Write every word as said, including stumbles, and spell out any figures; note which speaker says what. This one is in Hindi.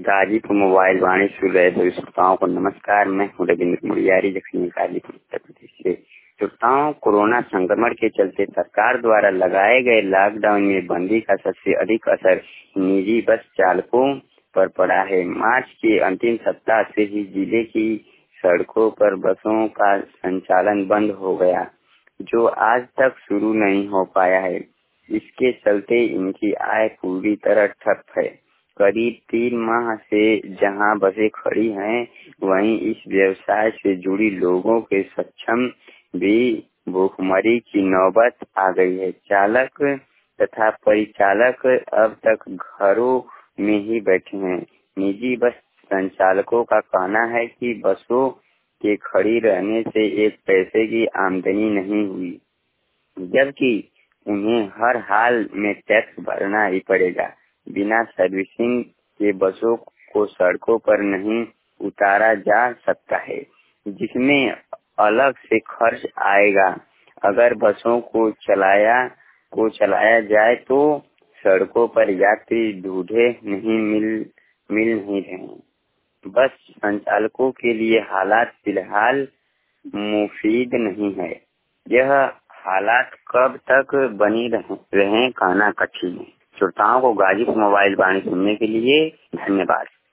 Speaker 1: गाजीपुर मोबाइल वाणी सुन रहे सभी श्रोताओं को नमस्कार। मैं हूँ रविंद्र मुरियारी, जखनी गाजीपुर उत्तर प्रदेश से। श्रोताओं, कोरोना संक्रमण के चलते सरकार द्वारा लगाए गए लॉकडाउन में बंदी का सबसे अधिक असर निजी बस चालकों पर पड़ा है। मार्च के अंतिम सप्ताह से ही जिले की सड़कों पर बसों का संचालन बंद हो गया, जो आज तक शुरू नहीं हो पाया है। इसके चलते इनकी आय पूरी तरह ठप है। करीब तीन माह से जहां बसें खड़ी हैं, वहीं इस व्यवसाय से जुड़ी लोगों के सक्षम भी भूखमरी की नौबत आ गई है। चालक तथा परिचालक अब तक घरों में ही बैठे हैं। निजी बस संचालकों का कहना है कि बसों के खड़ी रहने से एक पैसे की आमदनी नहीं हुई, जबकि उन्हें हर हाल में टैक्स भरना ही पड़ेगा। बिना सर्विसिंग के बसों को सड़कों पर नहीं उतारा जा सकता है, जिसमें अलग से खर्च आएगा। अगर बसों को चलाया को चलाया जाए तो सड़कों पर यात्री ढूंढे नहीं मिल मिल नहीं रहे। बस संचालकों के लिए हालात फिलहाल मुफीद नहीं है। यह हालात कब तक बनी रहे कहना कठिन है। श्रोताओं को गाजीपुर मोबाइल वाणी सुनने के लिए धन्यवाद।